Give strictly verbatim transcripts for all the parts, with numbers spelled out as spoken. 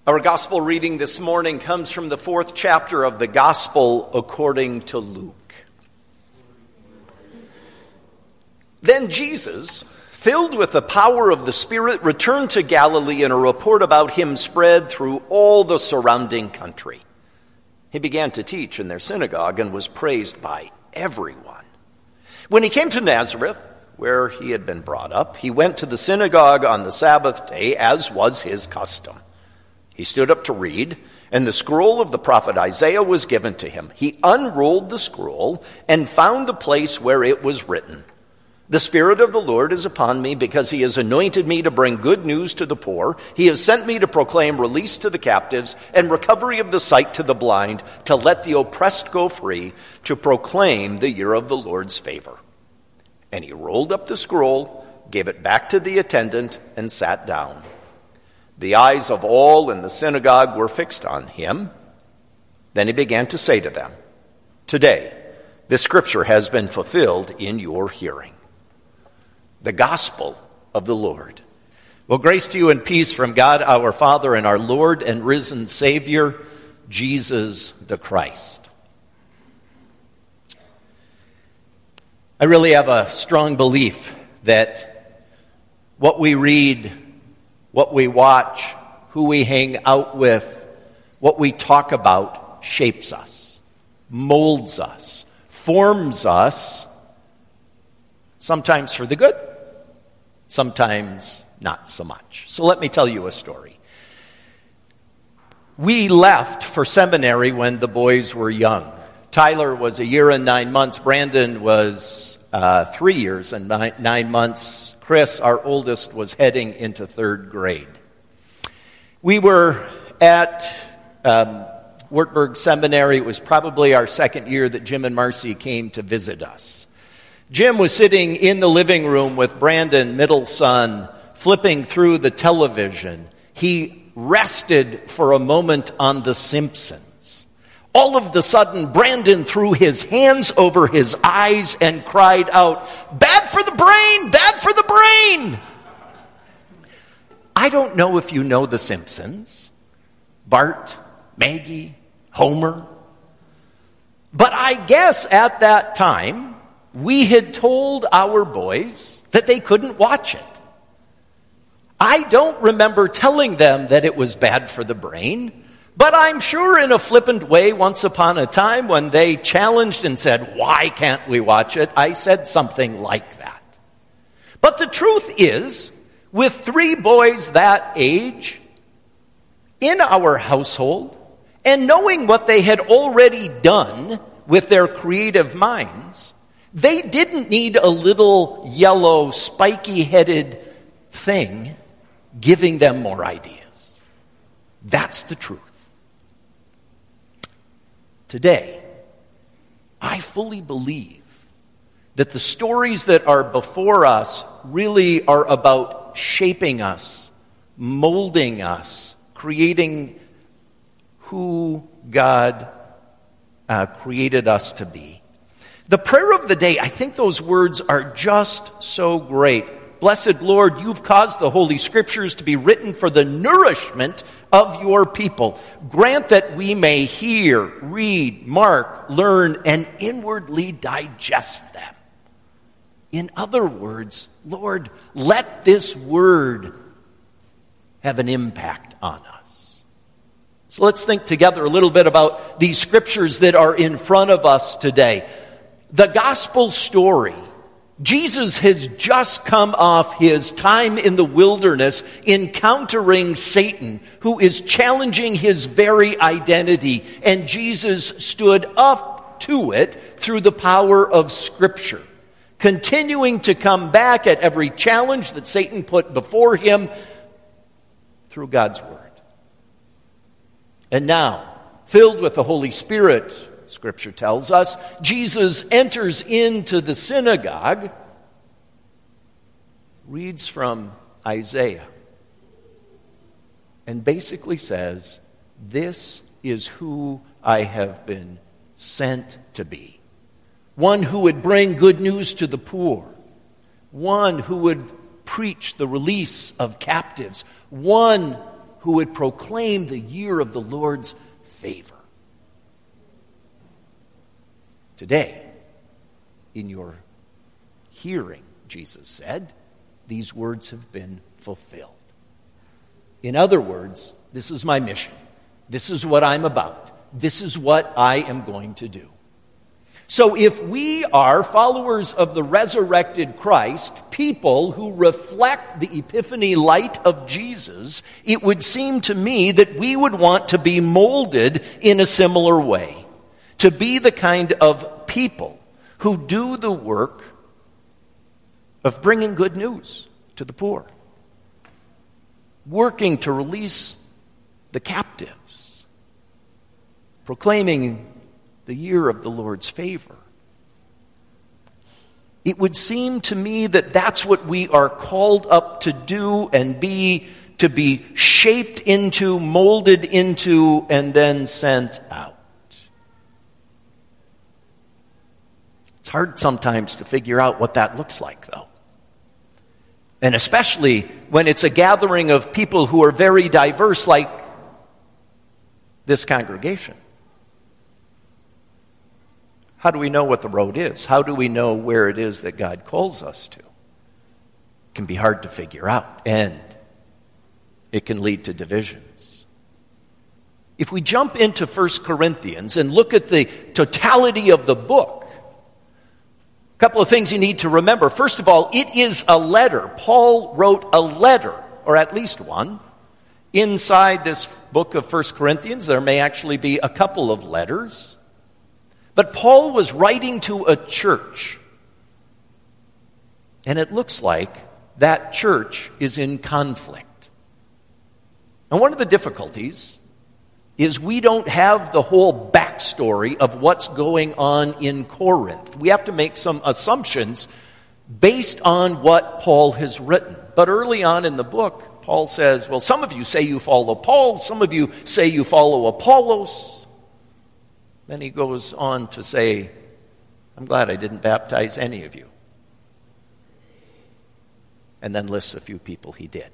Our gospel reading this morning comes from the fourth chapter of the Gospel according to Luke. Then Jesus, filled with the power of the Spirit, returned to Galilee, and a report about him spread through all the surrounding country. He began to teach in their synagogue and was praised by everyone. When he came to Nazareth, where he had been brought up, he went to the synagogue on the Sabbath day, as was his custom. He stood up to read, and the scroll of the prophet Isaiah was given to him. He unrolled the scroll and found the place where it was written, "The Spirit of the Lord is upon me, because he has anointed me to bring good news to the poor. He has sent me to proclaim release to the captives and recovery of the sight to the blind, to let the oppressed go free, to proclaim the year of the Lord's favor." And he rolled up the scroll, gave it back to the attendant, and sat down. The eyes of all in the synagogue were fixed on him. Then he began to say to them, "Today, this scripture has been fulfilled in your hearing." The gospel of the Lord. Well, grace to you and peace from God our Father and our Lord and risen Savior, Jesus the Christ. I really have a strong belief that what we read, what we watch, who we hang out with, what we talk about shapes us, molds us, forms us, sometimes for the good, sometimes not so much. So let me tell you a story. We left for seminary when the boys were young. Tyler was a year and nine months. Brandon was uh, three years and nine, nine months. Chris, our oldest, was heading into third grade. We were at um, Wartburg Seminary. It was probably our second year that Jim and Marcy came to visit us. Jim was sitting in the living room with Brandon, middle son, flipping through the television. He rested for a moment on The Simpsons. All of a sudden, Brandon threw his hands over his eyes and cried out, "Bad for the brain! Bad for the brain!" I don't know if you know The Simpsons. Bart, Maggie, Homer. But I guess at that time, we had told our boys that they couldn't watch it. I don't remember telling them that it was bad for the brain, but I'm sure in a flippant way, once upon a time, when they challenged and said, "Why can't we watch it?" I said something like that. But the truth is, with three boys that age, in our household, and knowing what they had already done with their creative minds, they didn't need a little yellow, spiky-headed thing giving them more ideas. That's the truth. Today, I fully believe that the stories that are before us really are about shaping us, molding us, creating who God uh, created us to be. The prayer of the day, I think those words are just so great. Blessed Lord, you've caused the Holy Scriptures to be written for the nourishment of your people. Grant that we may hear, read, mark, learn, and inwardly digest them. In other words, Lord, let this word have an impact on us. So let's think together a little bit about these scriptures that are in front of us today. The gospel story. Jesus has just come off his time in the wilderness encountering Satan, who is challenging his very identity. And Jesus stood up to it through the power of Scripture, continuing to come back at every challenge that Satan put before him through God's Word. And now, filled with the Holy Spirit, Scripture tells us, Jesus enters into the synagogue, reads from Isaiah, and basically says, "This is who I have been sent to be. One who would bring good news to the poor. One who would preach the release of captives. One who would proclaim the year of the Lord's favor. Today, in your hearing, Jesus said, these words have been fulfilled. In other words, this is my mission. This is what I'm about. This is what I am going to do. So if we are followers of the resurrected Christ, people who reflect the epiphany light of Jesus, it would seem to me that we would want to be molded in a similar way, to be the kind of people who do the work of bringing good news to the poor, working to release the captives, proclaiming the year of the Lord's favor. It would seem to me that that's what we are called up to do and be, to be shaped into, molded into, and then sent out. It's hard sometimes to figure out what that looks like, though. And especially when it's a gathering of people who are very diverse, like this congregation. How do we know what the road is? How do we know where it is that God calls us to? It can be hard to figure out, and it can lead to divisions. If we jump into First Corinthians and look at the totality of the book, a couple of things you need to remember. First of all, it is a letter. Paul wrote a letter, or at least one. Inside this book of First Corinthians, there may actually be a couple of letters. But Paul was writing to a church, and it looks like that church is in conflict. And one of the difficulties is we don't have the whole backstory of what's going on in Corinth. We have to make some assumptions based on what Paul has written. But early on in the book, Paul says, well, some of you say you follow Paul, some of you say you follow Apollos. Then he goes on to say, I'm glad I didn't baptize any of you. And then lists a few people he did.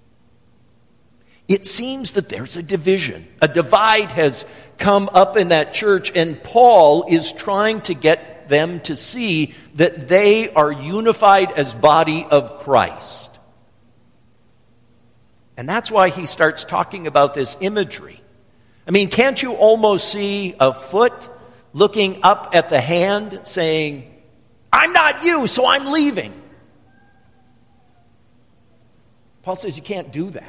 It seems that there's a division. A divide has come up in that church, and Paul is trying to get them to see that they are unified as body of Christ. And that's why he starts talking about this imagery. I mean, can't you almost see a foot looking up at the hand saying, I'm not you, so I'm leaving? Paul says you can't do that.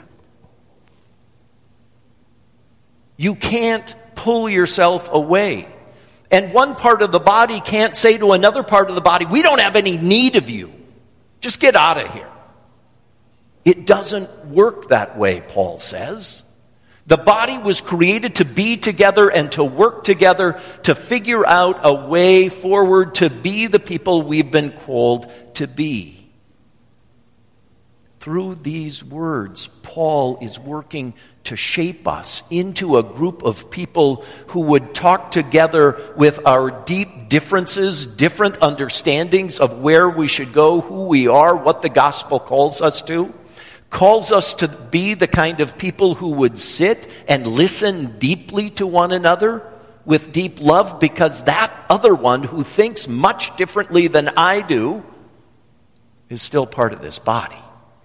You can't pull yourself away. And one part of the body can't say to another part of the body, we don't have any need of you. Just get out of here. It doesn't work that way, Paul says. The body was created to be together and to work together to figure out a way forward to be the people we've been called to be. Through these words, Paul is working to shape us into a group of people who would talk together with our deep differences, different understandings of where we should go, who we are, what the gospel calls us to. Calls us to be the kind of people who would sit and listen deeply to one another with deep love, because that other one who thinks much differently than I do is still part of this body.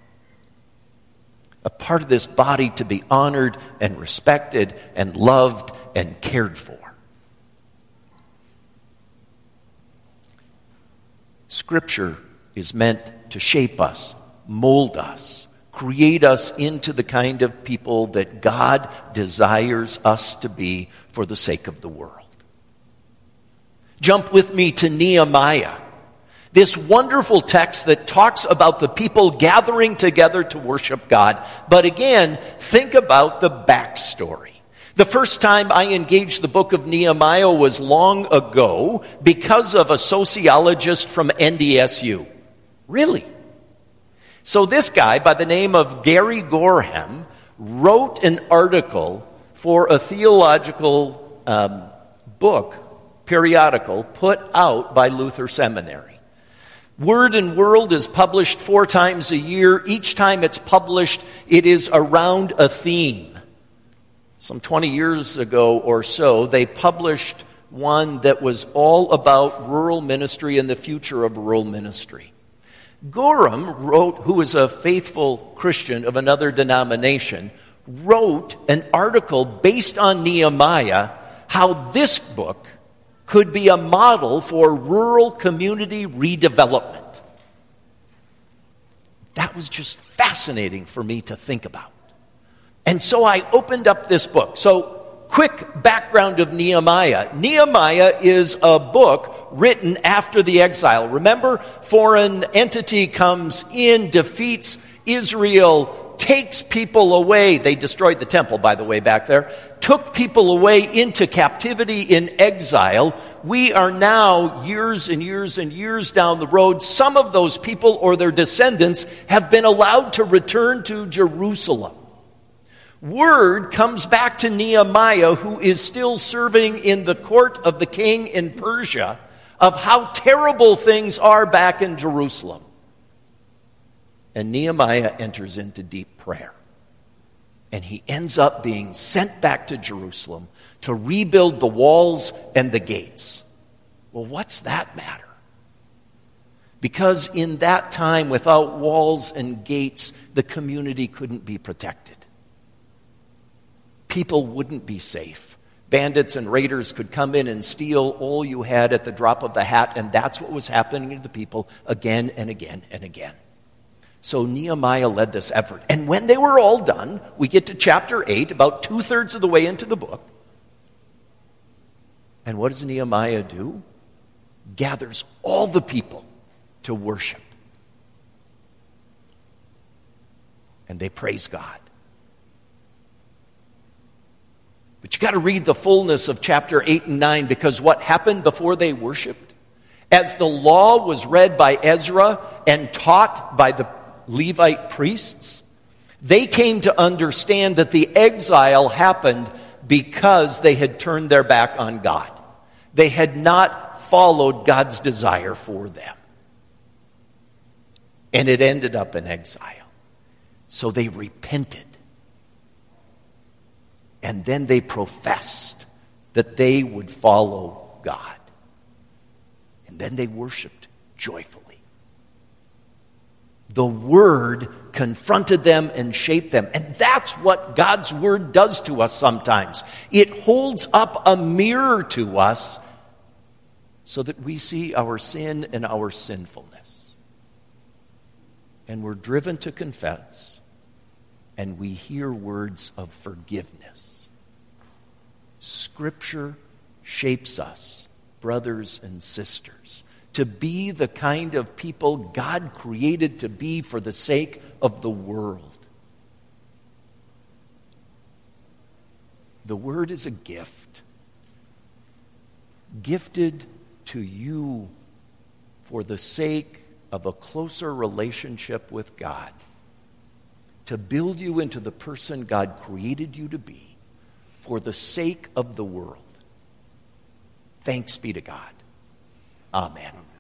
A part of this body to be honored and respected and loved and cared for. Scripture is meant to shape us, mold us, create us into the kind of people that God desires us to be for the sake of the world. Jump with me to Nehemiah, this wonderful text that talks about the people gathering together to worship God. But again, think about the backstory. The first time I engaged the book of Nehemiah was long ago because of a sociologist from N D S U. Really? So this guy by the name of Gary Gorham wrote an article for a theological um, book, periodical, put out by Luther Seminary. Word and World is published four times a year. Each time it's published, it is around a theme. Some twenty years ago or so, they published one that was all about rural ministry and the future of rural ministry. Gorham wrote, who was a faithful Christian of another denomination, wrote an article based on Nehemiah, how this book could be a model for rural community redevelopment. That was just fascinating for me to think about. And so I opened up this book. So, quick background of Nehemiah. Nehemiah is a book written after the exile. Remember, foreign entity comes in, defeats Israel, takes people away. They destroyed the temple, by the way, back there. Took people away into captivity in exile. We are now years and years and years down the road. Some of those people or their descendants have been allowed to return to Jerusalem. Word comes back to Nehemiah, who is still serving in the court of the king in Persia, of how terrible things are back in Jerusalem. And Nehemiah enters into deep prayer. And he ends up being sent back to Jerusalem to rebuild the walls and the gates. Well, what's that matter? Because in that time, without walls and gates, the community couldn't be protected. People wouldn't be safe. Bandits and raiders could come in and steal all you had at the drop of the hat, and that's what was happening to the people again and again and again. So Nehemiah led this effort. And when they were all done, we get to chapter eight, about two-thirds of the way into the book. And what does Nehemiah do? Gathers all the people to worship. And they praise God. But you got to read the fullness of chapter eight and nine, because what happened before they worshiped, as the law was read by Ezra and taught by the Levite priests, they came to understand that the exile happened because they had turned their back on God. They had not followed God's desire for them. And it ended up in exile. So they repented. And then they professed that they would follow God. And then they worshiped joyfully. The Word confronted them and shaped them. And that's what God's Word does to us sometimes. It holds up a mirror to us so that we see our sin and our sinfulness. And we're driven to confess, and we hear words of forgiveness. Scripture shapes us, brothers and sisters, to be the kind of people God created to be for the sake of the world. The Word is a gift, gifted to you for the sake of a closer relationship with God, to build you into the person God created you to be for the sake of the world. Thanks be to God. Amen.